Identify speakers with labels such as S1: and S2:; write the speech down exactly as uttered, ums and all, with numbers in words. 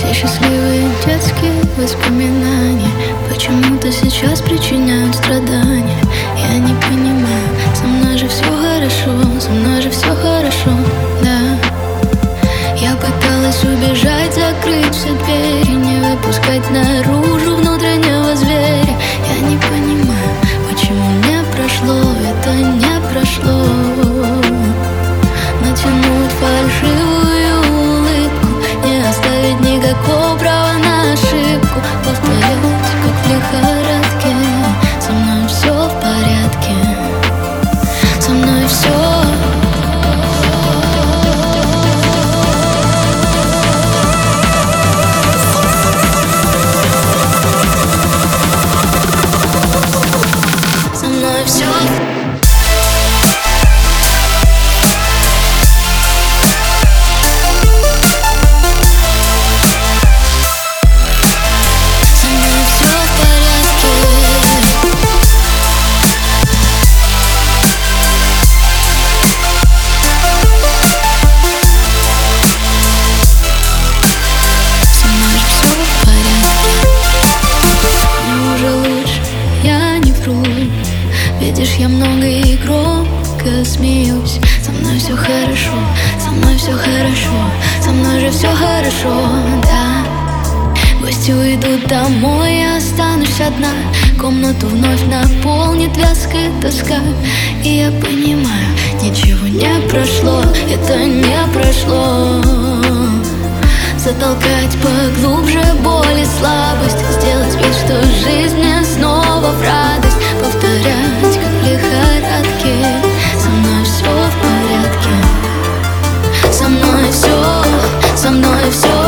S1: Все счастливые детские воспоминания почему-то сейчас причиняют страдания. Я не понимаю, со мной же все хорошо, со мной же все хорошо, да. Я пыталась убежать, закрыть все двери, не выпускать наружу внутреннего зверя. Я не понимаю, почему не прошло, это не прошло. Натянуть фальшивую улыбку, не оставить никакого права на ошибку. Повторять, как в лихорадке, со мной все в порядке, со мной все. Все. Видишь, я много и громко смеюсь. Со мной все хорошо, со мной все хорошо, со мной же все хорошо, да. Гости уйдут домой, я останусь одна. Комнату вновь наполнит вязкая тоска. И я понимаю, ничего не прошло, это не прошло. Затолкать поглубже боль и слабость, сделать вид, что жизнь мне снова в радость. Повторять, как в лихорадке, со мной все в порядке, со мной все, со мной все.